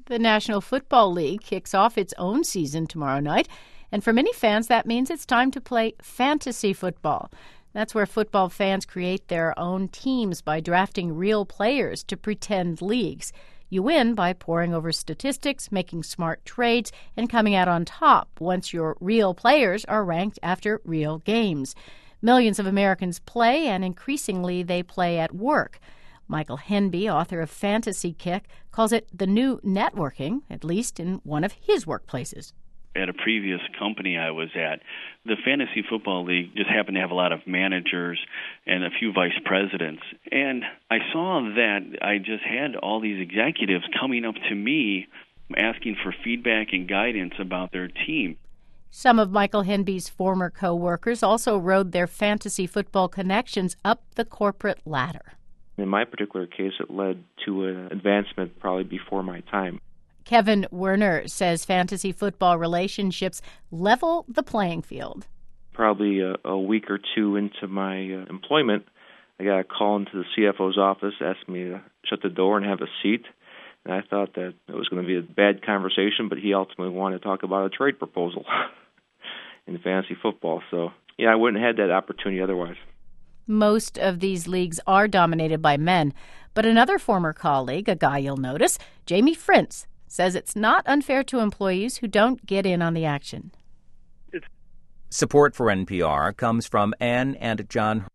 The National Football League kicks off its own season tomorrow night, and for many fans that means it's time to play fantasy football. That's where football fans create their own teams by drafting real players to pretend leagues. You win by poring over statistics, making smart trades, and coming out on top once your real players are ranked after real games. Millions of Americans play, and increasingly they play at work. Michael Henby, author of Fantasy Kick, calls it the new networking, at least in one of his workplaces. At a previous company I was at, the Fantasy Football League just happened to have a lot of managers and a few vice presidents. And I saw that I just had all these executives coming up to me asking for feedback and guidance about their team. Some of Michael Henby's former co-workers also rode their fantasy football connections up the corporate ladder. In my particular case, it led to an advancement probably before my time. Kevin Werner says fantasy football relationships level the playing field. Probably a week or two into my employment, I got a call into the CFO's office, asked me to shut the door and have a seat. And I thought that it was going to be a bad conversation, but he ultimately wanted to talk about a trade proposal in fantasy football. So, I wouldn't have had that opportunity otherwise. Most of these leagues are dominated by men, but another former colleague, a guy you'll notice, Jamie Frintz, says it's not unfair to employees who don't get in on the action. Support for NPR comes from Ann and John.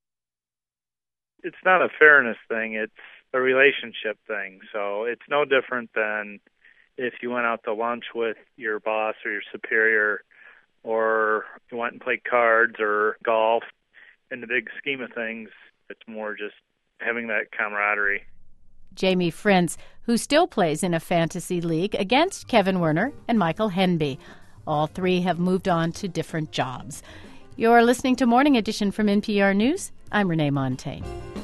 It's not a fairness thing, it's a relationship thing. So it's no different than if you went out to lunch with your boss or your superior, or you went and played cards or golf. In the big scheme of things, it's more just having that camaraderie. Jamie Frintz, who still plays in a fantasy league against Kevin Werner and Michael Henby. All three have moved on to different jobs. You're listening to Morning Edition from NPR News. I'm Renee Montaigne.